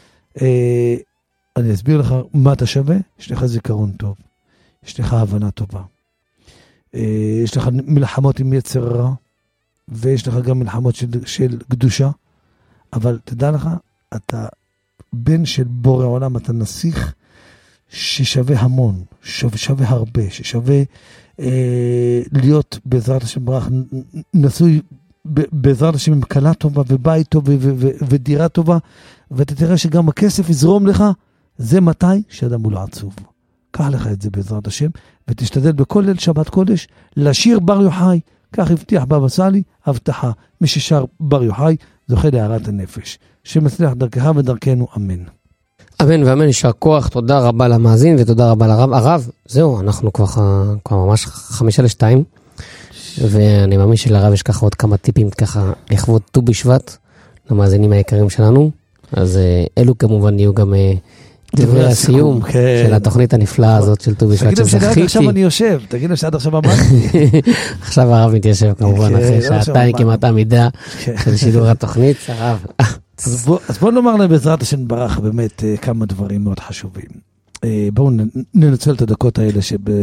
אני אסביר לך מה אתה שווה. יש לך זיכרון טוב. יש לך הבנה טובה. יש לך מלחמות עם יצר רע. ויש לך גם מלחמות של קדושה. אבל תדע לך, אתה בן של בורא עולם, אתה נסיך ששווה המון, שווה הרבה, ששווה להיות בעזרת השם ברח, נשוי בעזרת השם עם קלה טובה ובית טוב ודירה טובה, ואתה תראה שגם הכסף יזרום לך, זה מתי שאדם הוא לא עצוב. קח לך את זה בעזרת השם, ותשתדל בכל ליל שבת קודש, לשיר בר יוחאי, כך הבטיח בבא סאלי, הבטחה, מי ששר בר יוחאי, זוכה להארת הנפש. שמצליח דרכך ודרכנו, אמן. אמן ואמן, יישר כוח, תודה רבה למאזין ותודה רבה לרב. הרב, זהו, אנחנו כבר ממש 1:55, ואני מאמין שלרב יש ככה עוד כמה טיפים ככה לכבוד ט"ו בשבט, למאזינים היקרים שלנו, אז אלו כמובן יהיו גם דברי הסיום של התוכנית הנפלאה הזאת של ט"ו בשבט שזכיתי. תגיד להם שעד עכשיו אני יושב, תגיד להם שעד עכשיו אמרתי. עכשיו הרב מתיישב כמובן אחרי שעתיים כמעט עמידה של שידור התוכנית, הרב. אז בואו נאמר להם בעזרת השם ברח באמת כמה דברים מאוד חשובים. בואו ננצל את הדקות האלה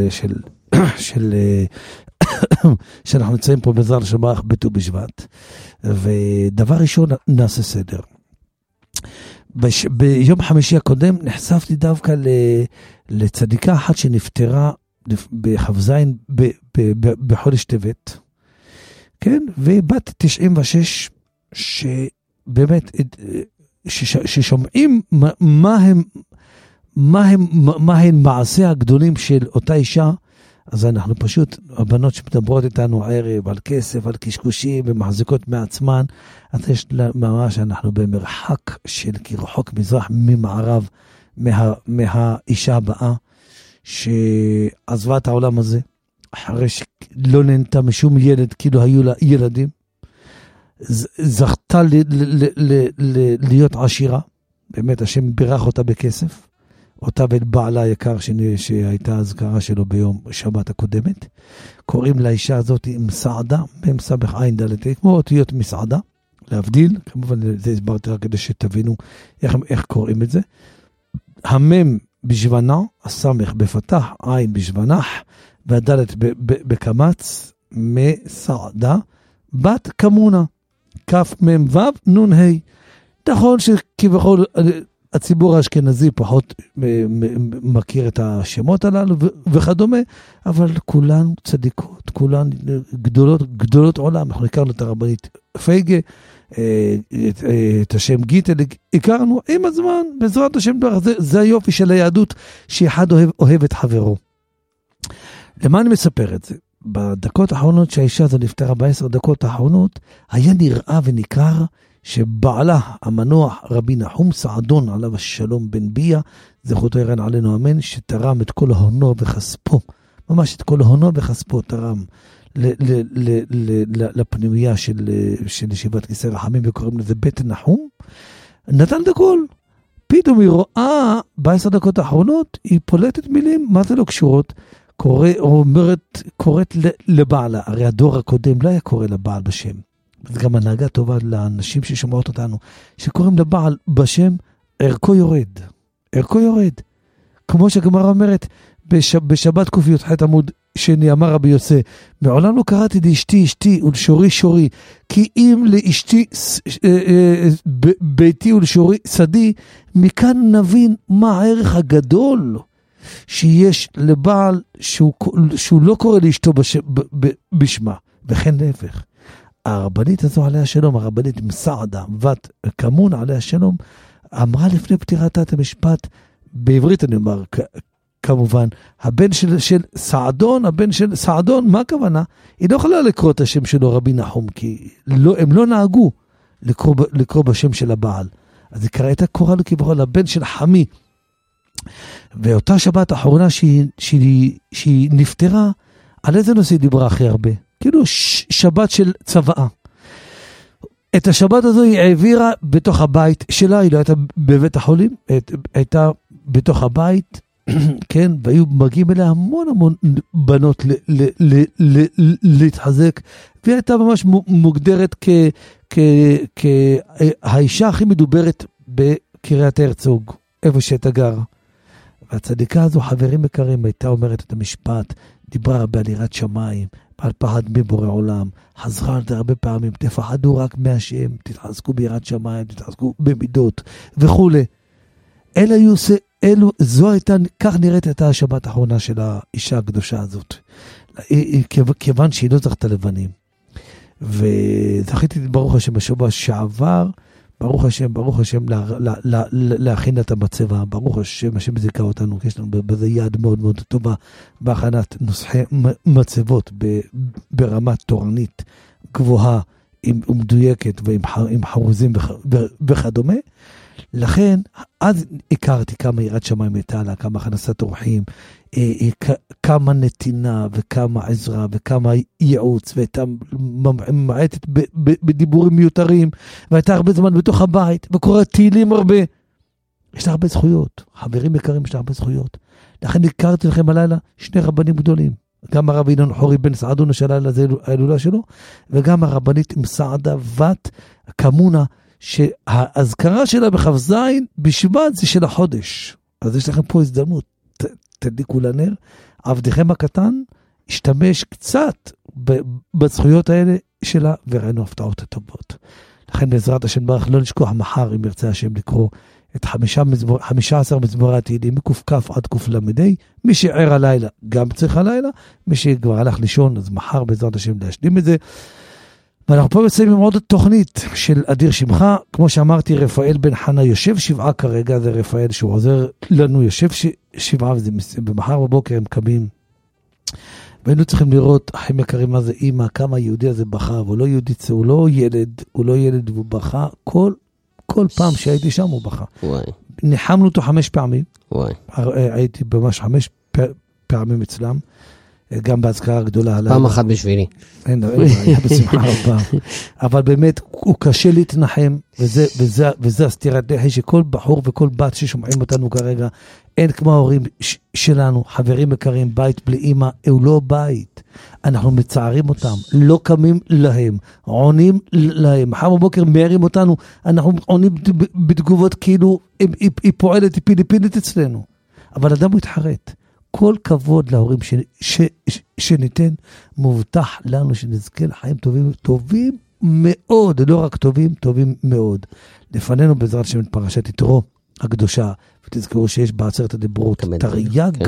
שאנחנו נמצאים פה בעזרת השם ברח בט"ו בשבט. ודבר ראשון נעשה סדר. ביום חמישי הקודם נחשפתי דווקא לצדיקה אחת שנפטרה בח"ז בחודש טבת. כן? ובת 96 שבאמת ששומעים מה הם מעשיה הגדולים של אותה אישה, אז אנחנו פשוט, הבנות שמדברות איתנו ערב על כסף, על קשקושים ומחזיקות מעצמן, אז יש ממש, אנחנו במרחק של כרחוק מזרח ממערב מהאישה הבאה שעזבה את העולם הזה, אחרי שלא נהנתה משום ילד, כאילו היו לה ילדים, זכתה להיות עשירה, באמת השם בירך אותה בכסף, אותה ואת בעלה היקר שהייתה הזכרה שלו ביום שבת הקודמת. קוראים לאישה הזאת עם סעדה, במסבך עין דלת, כמו אותיות מסעדה, להבדיל, כמובן זה הסברתי רק כדי שתבינו איך קוראים את זה. המם בג'בנה, הסמך בפתח, עין בג'בנח, והדלת בקמץ, מסעדה, בת כמונה, כף מם וו, נון הי. נכון שכבכל הציבור האשכנזי פחות מכיר את השמות הללו וכדומה, אבל כולן צדיקות, כולן גדולות עולם. אנחנו הכרנו את הרבנית פייגה, את השם גיטל, הכרנו עם הזמן, בעזרת השם דבר, זה היופי של היהדות, שאחד אוהב את חברו. למה אני מספר את זה? בדקות האחרונות שהאישה הזו נפטרה, ב10 דקות האחרונות, היה נראה וניכר שבעלה המנוח רבי נחום סעדון עליו השלום בן ביה, זכותו ירן עלינו אמן, שתרם את כל הונו וכספו, ממש את כל הונו וכספו תרם לפנימיה של ישיבת כיסא רחמים, וקוראים לזה בית נחום, נתן את הכל. פתאום היא רואה ב10 דקות האחרונות, היא פולטת מילים, מה זה לא קשורות, קוראת לבעלה, הרי הדור הקודם לא היה קורא לבעל בשם, זה גם הנהגה טובה לאנשים ששומעות אותנו, שקוראים לבעל בשם, ערכו יורד, כמו שהגמרא אומרת, בשבת ק"ח עמוד שני, אמר רבי יוסי, מעולם לא קראתי לאשתי אשתי ולשורי שורי, כי אם לאשתי ביתי ולשורי שדי, מכאן נבין מה הערך הגדול שיש לבעל שהוא לא קורא לאשתו בשמה, וכן להפך. הרבנית הזו עליה שלום, הרבנית מסעדה בת כמון עליה שלום, אמרה לפני פטירתה המשפט, בעברית אני אומר, כמובן, הבן של סעדון, הבן של סעדון, מה הכוונה? היא לא יכולה לקרוא את השם שלו רבי נחום, כי הם לא נהגו לקרוא בשם של הבעל. אז היא הייתה קוראה לו כביכול לבן של חמי. ואותה שבת האחרונה שהיא נפטרה, על איזה נושא דיברה הכי הרבה? כאילו שבת של צוואה. את השבת הזו היא העבירה בתוך הבית שלה, היא לא הייתה בבית החולים, הייתה בתוך הבית, כן, והיו מגיעים אליה המון בנות להתחזק, והיא הייתה ממש מוגדרת כהאישה הכי מדוברת בקריית הרצוג, איפה שהייתה גרה. והצדיקה הזו, חברים יקרים, הייתה אומרת את המשפט, דיברה הרבה על יראת שמיים, על פחד מבורא עולם, חזרה על זה הרבה פעמים, תפחדו רק מהשם, תתחזקו ביראת שמיים, תתחזקו במידות וכו'. זו הייתה, כך נראית הייתה השבת האחרונה של האישה הקדושה הזאת. כיוון שהיא לא זכתה לבנים. וזכיתי ברוך השם בשבוע שעבר, ברוך השם להכין את המצבה, ברוך השם זיכה אותנו, יש לנו בזה יד מאוד מאוד טובה, בהכנת נוסחי מצבות ברמת תורנית גבוהה, ומדויקת ועם חרוזים וכדומה. לכן, אז הכרתי כמה יראת שמיים הייתה לה, כמה הכנסת אורחים, כמה נתינה וכמה עזרה וכמה ייעוץ, והייתה מעטת בדיבורים מיותרים, והייתה הרבה זמן בתוך הבית, וקוראת תהילים הרבה. יש לה הרבה זכויות, חברים יקרים, יש לה הרבה זכויות. לכן הכרתי לכם הלילה שני רבנים גדולים, גם הרב ינון חורי בן סעדון שלילה זה ההילולה שלו, וגם הרבנית מסעדה בת כמונה, שההזכרה שלה בכ"ז בשבט זה של החודש. אז יש לכם פה הזדמנות, תדליקו לנר, עבדכם הקטן השתמש קצת בזכויות האלה שלה, וראינו הפתעות הטובות. לכן בעזרת השם ברך לא לשכוח מחר, אם ירצה השם לקרוא את 15 מזמורי התהילים מקופקף עד קל"ה, מי שער הלילה גם צריך הלילה, מי שכבר הלך לישון אז מחר בעזרת השם להשלים את זה. ואנחנו פה מסיימים עוד תוכנית של אדיר שמך, כמו שאמרתי, רפאל בן חנה יושב שבעה כרגע, זה רפאל שהוא עוזר לנו, יושב שבעה, ומחר בבוקר הם קמים, והיינו צריכים לראות, אחים יקרים, מה זה אימא, כמה יהודי הזה בכה, והוא לא יהודי, הוא לא ילד, והוא בכה, כל פעם שהייתי שם הוא בכה. ניחמנו אותו 5 פעמים, הייתי ממש 5 פעמים אצלם, גם בהזכרה הגדולה. פעם אחת בשבילי. אין, היה בשמחה רבה. אבל באמת, הוא קשה להתנחם, וזה הסתירת דחי שכל בחור וכל בת ששומעים אותנו כרגע, אין כמו ההורים שלנו, חברים יקרים, בית בלי אמא, הוא לא בית. אנחנו מצערים אותם, לא קמים להם, עונים להם. מחר בבוקר מערים אותנו, אנחנו עונים בתגובות כאילו, היא פועלת, היא פיליפינית אצלנו. אבל אדם הוא התחרט. כל כבוד להורים שניתן, מובטח לנו שנזכה לחיים טובים מאוד, לא רק טובים מאוד. לפנינו בעזרת השם את פרשת יתרו הקדושה, ותזכרו שיש בעצרת הדיברות, תרי"ג,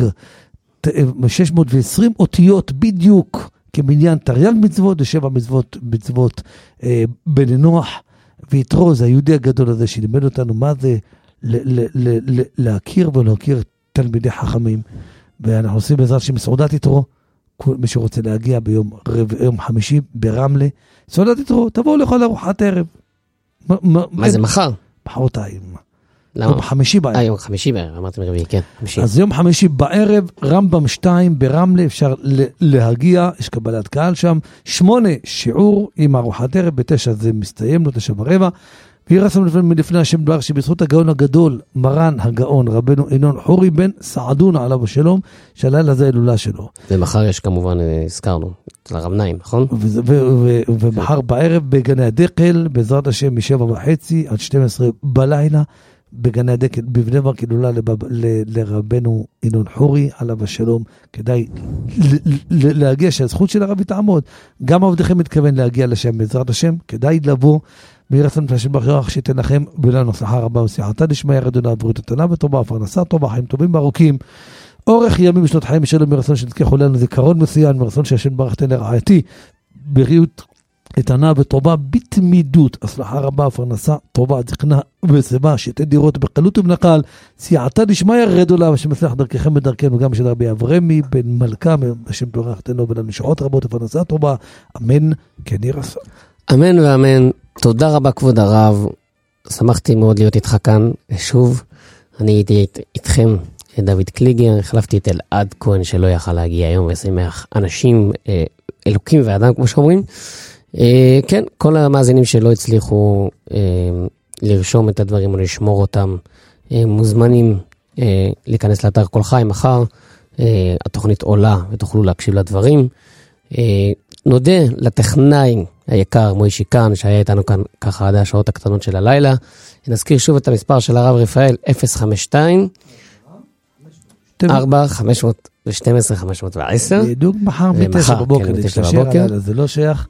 620 אותיות בדיוק, כמניין תרי"ג מצוות, ו7 מצוות בני נוח, ויתרו זה היהודי הגדול הזה, שלימד אותנו מה זה להכיר ולהכיר תלמידי חכמים, ואנחנו עושים בעזרת שמסעודת יתרו, מי שרוצה להגיע ביום חמישי ברמלה, סעודת יתרו, תבואו לאכול ארוחת ערב. מה זה מחר? מחרתיים. למה? יום חמישי בערב. יום חמישי בערב, אמרתי מרבי, כן. אז יום חמישי בערב, רמב"ם 2 ברמלה, אפשר להגיע, יש קבלת קהל שם, 8 שיעור עם ארוחת ערב, ב9 זה מסתיים, לא 9:15, והיא רצנו לפני השם דבר שבזכות הגאון הגדול, מרן הגאון, רבנו ינון חורי בן סעדון עליו השלום, שהלילה זה ההילולה שלו. ומחר יש כמובן, הזכרנו, אצל הרב נעים, נכון? ומחר בערב בגני הדקל, בעזרת השם מ7:30 עד 12 בלילה, בגני הדקל, בבני ברק הילולה לרבנו ינון חורי, עליו השלום, כדאי להגיע שהזכות של הרב תעמוד. גם עבדכם מתכוון להגיע לשם בעזרת השם, כדאי לבוא וירצון פלשם בחירך שייתן לכם ולנו הצלחה רבה וסייעתא דשמיא, ירדונה בריאות איתנה וטובה, פרנסה טובה, חיים טובים וארוכים, אורך ימים ושנות חיים שלום, מרצון שתזכה לנו זיכרון מצוין, מרצון שהשם ברך תן לרעייתי בריאות איתנה וטובה בתמידות, הצלחה רבה, פרנסה טובה, זקנה ושיבה, שתן דירות בקלות ובנחל, סייעתא דשמיא, ירדונה, ושם יצליח דרככם בדרכנו, גם של רבי אברמי בן מלכה, השם ברך תן לו ולנו שעות רבות ופרנסה טובה, אמן כן יהי רצון. אמן ואמן. תודה רבה כבוד הרב, שמחתי מאוד להיות איתך כאן שוב. אני הייתי איתכם דוד קליגר, החלפתי את אלעד כהן שלא יכל להגיע היום, ושמח אנשים, אלוקים ואדם כמו שאומרים. כן, כל המאזינים שלא הצליחו לרשום את הדברים או לשמור אותם, מוזמנים להיכנס לאתר כל חי, מחר התוכנית עולה ותוכלו להקשיב לדברים. נודה לטכנאי היקר מוישי כאן שהיה איתנו כאן ככה עד השעות הקטנות של הלילה. נזכיר שוב את המספר של הרב רפאל 052 4 512 510. בדיוק מחר ב-9 בבוקר, זה לא שייך.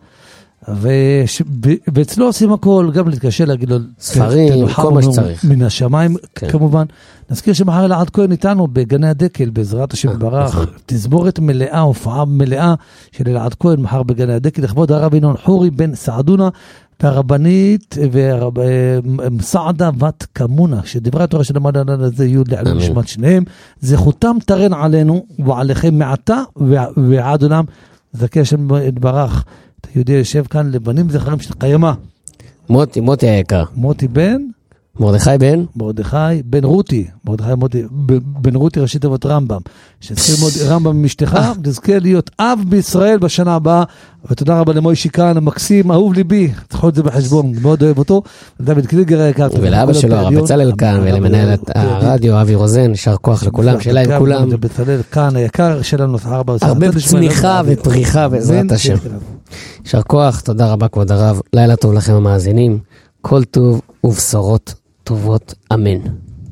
ואצלו עושים הכל, גם להתקשר להגיד לו ספרים, כל מה שצריך מן השמיים כמובן. נזכיר שמחר אלעד כהן איתנו בגני הדקל בעזרת השם ברך, תזמורת מלאה, הופעה מלאה של אלעד כהן מחר בגני הדקל לכבוד הרב ינון חורי בן סעדונה והרבנית סעדה בת כמונה, שדברי התורה של המדען הזה יהיו לעלו נשמת שניהם, זכותם תרן עלינו ועליכם מעתה ועד עולם. זכי השם יתברך, אתה יהודי יושב כאן לבנים זכרים של קיימה. מוטי היקר. מוטי בן? מרדכי בן? מרדכי בן רותי. מרדכי בן רותי ראשית אבות רמב"ם. שתזכיר רמב"ם ממשתך, תזכה להיות אב בישראל בשנה הבאה. ותודה רבה למוישי כאן, המקסים, אהוב ליבי. תחול את זה בחשבון, מאוד אוהב אותו. דוד קליגר היקר. ולאבא שלו, הרב בצלאל כאן, ולמנהל הרדיו, אבי רוזן, שר כוח לכולם, שאלה עם כולם. בצלאל כאן היקר שלנו, הרבה צניחה ופריחה בעזרת השם. שר כוח, תודה רבה כבוד הרב. לילה טוב לכם המאזינים. כל טוב ובשורות טובות, אמן.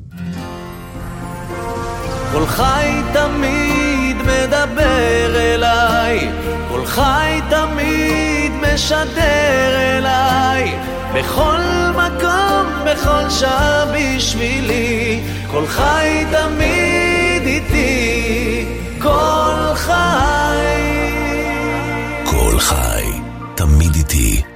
כל חי תמיד מדבר אליי, כל חי תמיד משדר אליי, בכל מקום, בכל שעה בשבילי, כל חי תמיד איתי, כל חי. כל חי תמיד איתי.